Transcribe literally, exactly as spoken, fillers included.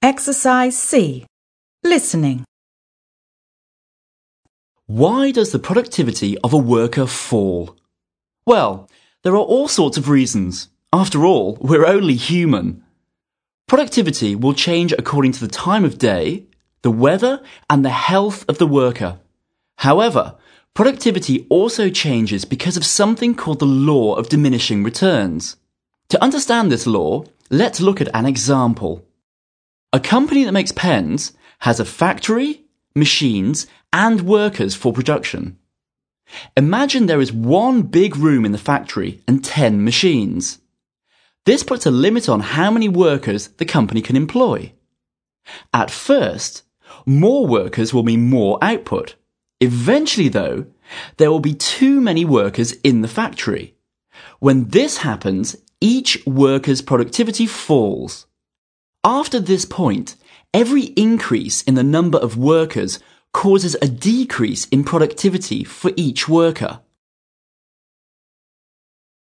Exercise C. Listening. Why does the productivity of a worker fall? Well, there are all sorts of reasons. After all, we're only human. Productivity will change according to the time of day, the weather, and the health of the worker. However, productivity also changes because of something called the law of diminishing returns. To understand this law, let's look at an example. A company that makes pens has a factory, machines, and workers for production. Imagine there is one big room in the factory and ten machines. This puts a limit on how many workers the company can employ. At first, more workers will mean more output. Eventually, though, there will be too many workers in the factory. When this happens, each worker's productivity falls. After this point, every increase in the number of workers causes a decrease in productivity for each worker.